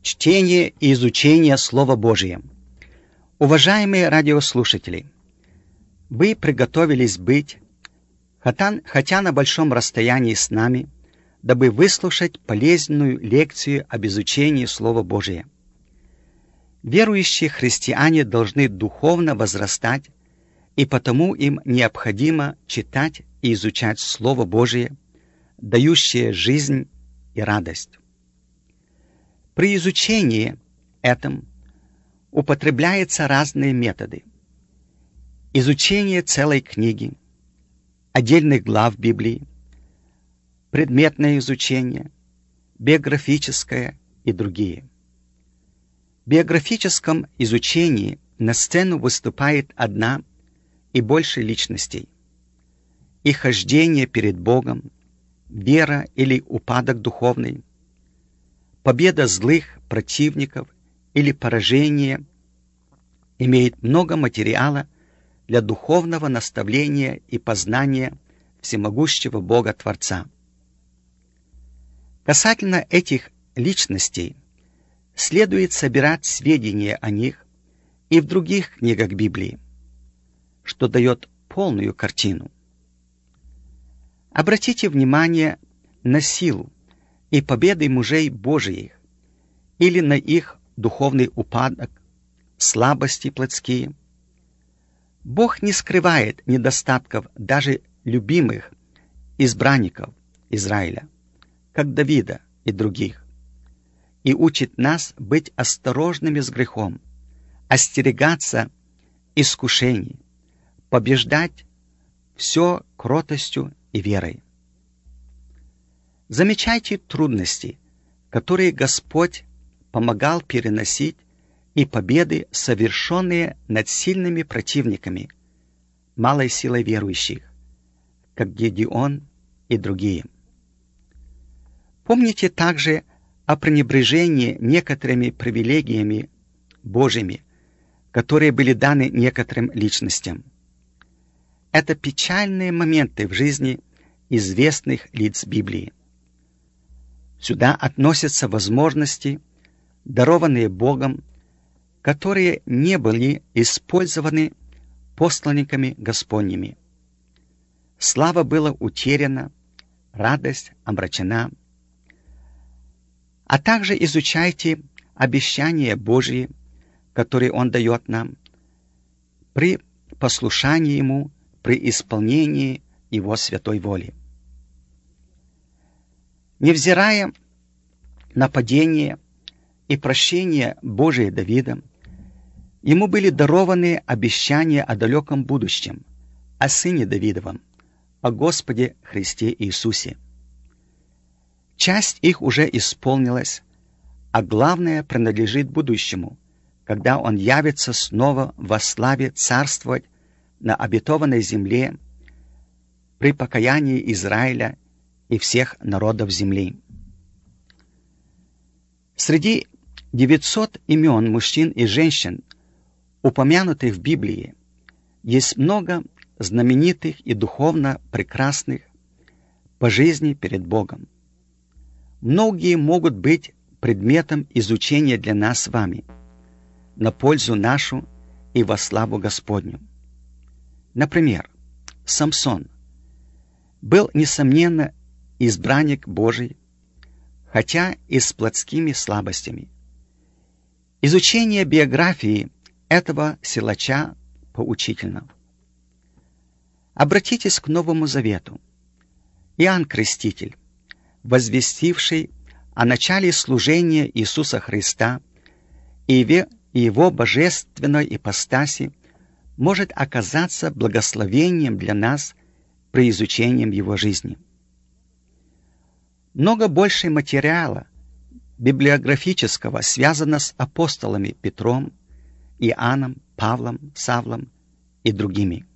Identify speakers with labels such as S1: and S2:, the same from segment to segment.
S1: Чтение и изучение Слова Божия. Уважаемые радиослушатели, вы приготовились быть, хотя на большом расстоянии с нами, дабы выслушать полезную лекцию об изучении Слова Божия. Верующие христиане должны духовно возрастать, и потому им необходимо читать и изучать Слово Божие, дающее жизнь и радость. При изучении этом употребляются разные методы. Изучение целой книги, отдельных глав Библии, предметное изучение, биографическое и другие. В биографическом изучении на сцену выступает одна и больше личностей. Их хождение перед Богом, вера или упадок духовный, победа злых противников или поражение имеет много материала для духовного наставления и познания всемогущего Бога-Творца. Касательно этих личностей следует собирать сведения о них и в других книгах Библии, что дает полную картину. Обратите внимание на силу и победы мужей Божиих или на их духовный упадок, слабости плотские. Бог не скрывает недостатков даже любимых избранников Израиля, как Давида и других, и учит нас быть осторожными с грехом, остерегаться искушений, побеждать все кротостью и верой. Замечайте трудности, которые Господь помогал переносить, и победы, совершенные над сильными противниками, малой силой верующих, как Гедеон и другие. Помните также о пренебрежении некоторыми привилегиями Божьими, которые были даны некоторым личностям. Это печальные моменты в жизни известных лиц Библии. Сюда относятся возможности, дарованные Богом, которые не были использованы посланниками Господними. Слава была утеряна, радость омрачена. А также изучайте обещания Божьи, которые Он дает нам, при послушании Ему, при исполнении Его святой воли. Невзирая на падение и прощение Божие Давида, ему были дарованы обещания о далеком будущем, о Сыне Давидовом, о Господе Христе Иисусе. Часть их уже исполнилась, а главное принадлежит будущему, когда Он явится снова во славе царствовать на обетованной земле при покаянии Израиля и всех народов земли. Среди 900 имен мужчин и женщин, упомянутых в Библии, есть много знаменитых и духовно прекрасных по жизни перед Богом. Многие могут быть предметом изучения для нас с вами, на пользу нашу и во славу Господню. Например, Самсон был, несомненно, избранник Божий, хотя и с плотскими слабостями. Изучение биографии этого силача поучительно. Обратитесь к Новому Завету. Иоанн Креститель, возвестивший о начале служения Иисуса Христа и Его божественной ипостаси, может оказаться благословением для нас при изучении Его жизни. Много больше материала библиографического связано с апостолами Петром, Иоанном, Павлом, Савлом и другими.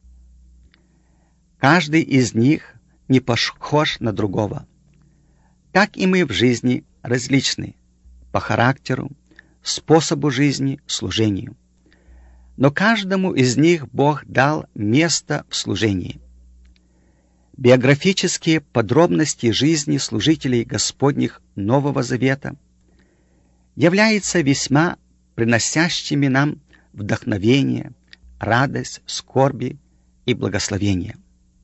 S1: Каждый из них не похож на другого. Так и мы в жизни различны по характеру, способу жизни, служению. Но каждому из них Бог дал место в служении. Биографические подробности жизни служителей Господних Нового Завета являются весьма приносящими нам вдохновение, радость, скорби и благословение.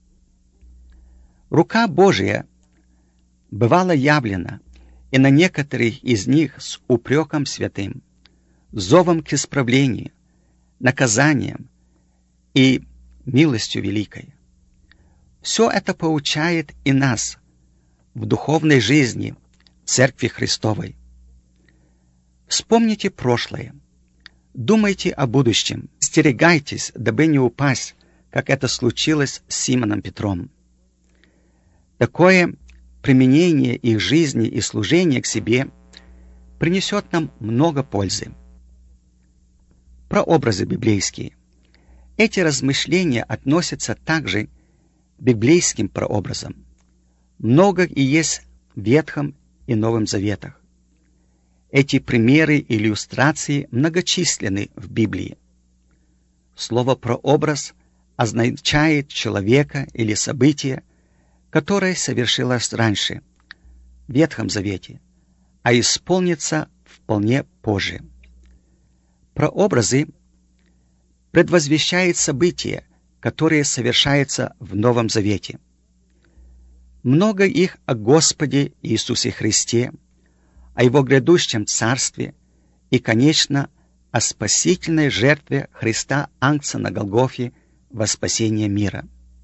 S1: Рука Божия бывала явлена и на некоторых из них с упреком святым, зовом к исправлению, наказанием и милостью великой. Все это поучает и нас в духовной жизни Церкви Христовой. Вспомните прошлое, думайте о будущем, остерегайтесь, дабы не упасть, как это случилось с Симоном Петром. Такое применение их жизни и служения к себе принесет нам много пользы. Прообразы библейские. Эти размышления относятся также к библейским прообразам. Много и есть в Ветхом и Новом Заветах. Эти примеры и иллюстрации многочисленны в Библии. Слово «прообраз» означает человека или событие, которое совершилось раньше, в Ветхом Завете, а исполнится вполне позже. Прообразы предвозвещают события, которые совершаются в Новом Завете. Много их о Господе Иисусе Христе, о Его грядущем Царстве и, конечно, о спасительной жертве Христа Агнца на Голгофе во спасение мира.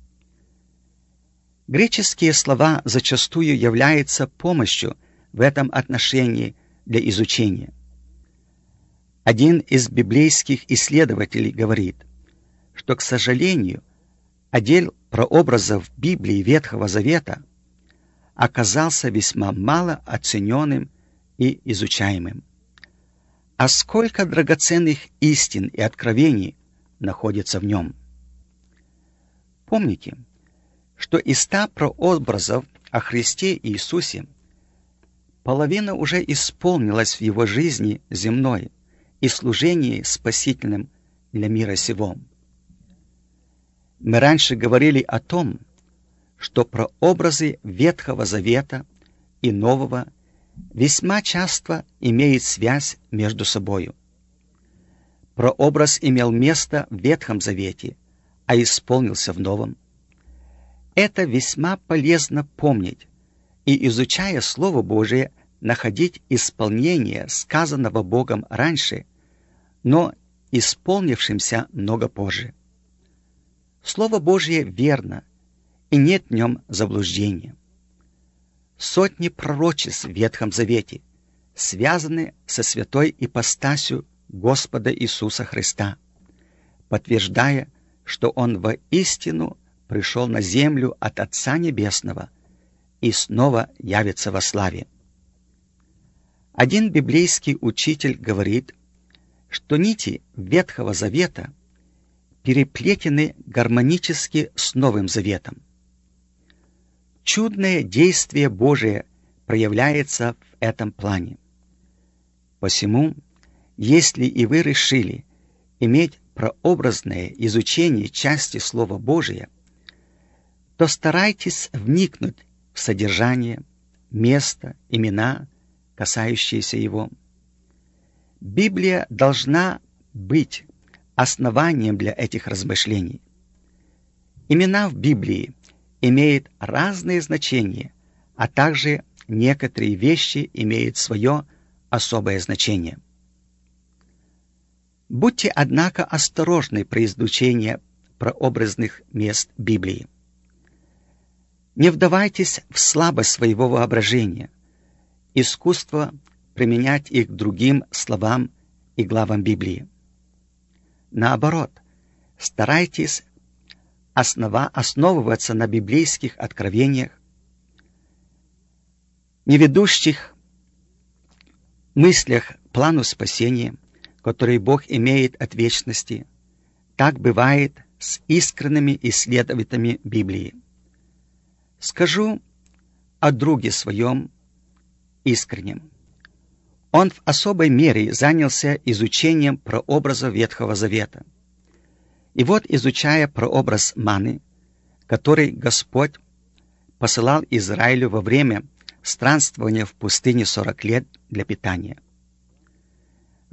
S1: Греческие слова зачастую являются помощью в этом отношении для изучения. Один из библейских исследователей говорит, что, к сожалению, отдел прообразов Библии Ветхого Завета оказался весьма мало оцененным и изучаемым. А сколько драгоценных истин и откровений находится в нем. Помните, что из 100 прообразов о Христе Иисусе половина уже исполнилась в Его жизни земной и служении спасительным для мира сего. Мы раньше говорили о том, что прообразы Ветхого Завета и Нового весьма часто имеют связь между собою. Прообраз имел место в Ветхом Завете, а исполнился в Новом. Это весьма полезно помнить и, изучая Слово Божие, находить исполнение сказанного Богом раньше, но исполнившимся много позже. Слово Божие верно, и нет в нем заблуждения. Сотни пророчеств в Ветхом Завете связаны со святой ипостасью Господа Иисуса Христа, подтверждая, что Он воистину пришел на землю от Отца Небесного и снова явится во славе. Один библейский учитель говорит, что нити Ветхого Завета переплетены гармонически с Новым Заветом. Чудное действие Божие проявляется в этом плане. Посему, если и вы решили иметь прообразное изучение части Слова Божия, то старайтесь вникнуть в содержание, место, имена, касающиеся его. Библия должна быть основанием для этих размышлений. Имена в Библии имеют разные значения, а также некоторые вещи имеют свое особое значение. Будьте, однако, осторожны при изучении прообразных мест Библии. Не вдавайтесь в слабость своего воображения, искусство применять их к другим словам и главам Библии. Наоборот, старайтесь основываться на библейских откровениях, не ведущих мыслях к плану спасения, который Бог имеет от вечности. Так бывает с искренними исследователями Библии. Скажу о друге своем искреннем. Он в особой мере занялся изучением прообраза Ветхого Завета. И вот, изучая прообраз маны, который Господь посылал Израилю во время странствования в пустыне 40 лет для питания,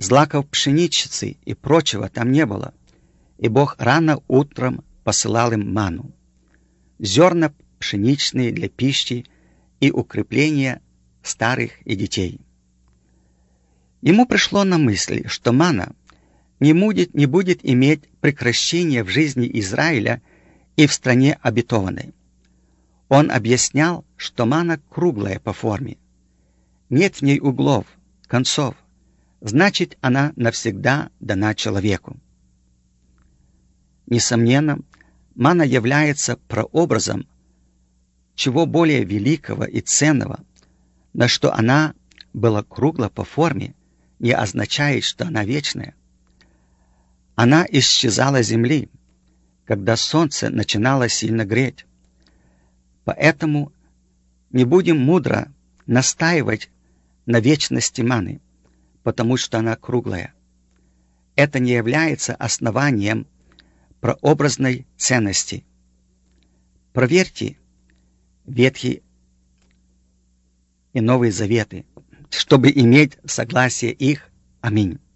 S1: Злаков пшеничицы и прочего там не было, и Бог рано утром посылал им ману. Зерна пшеничные для пищи и укрепления старых и детей. Ему пришло на мысль, что мана не будет иметь прекращения в жизни Израиля и в стране обетованной. Он объяснял, что мана круглая по форме. Нет в ней углов, концов. Значит, она навсегда дана человеку. Несомненно, мана является прообразом чего более великого и ценного, но что она была кругла по форме, не означает, что она вечная. Она исчезала с земли, когда солнце начинало сильно греть. Поэтому не будем мудро настаивать на вечности маны, потому что она круглая. Это не является основанием прообразной ценности. Проверьте Ветхий и Новый Заветы, чтобы иметь согласие их. Аминь.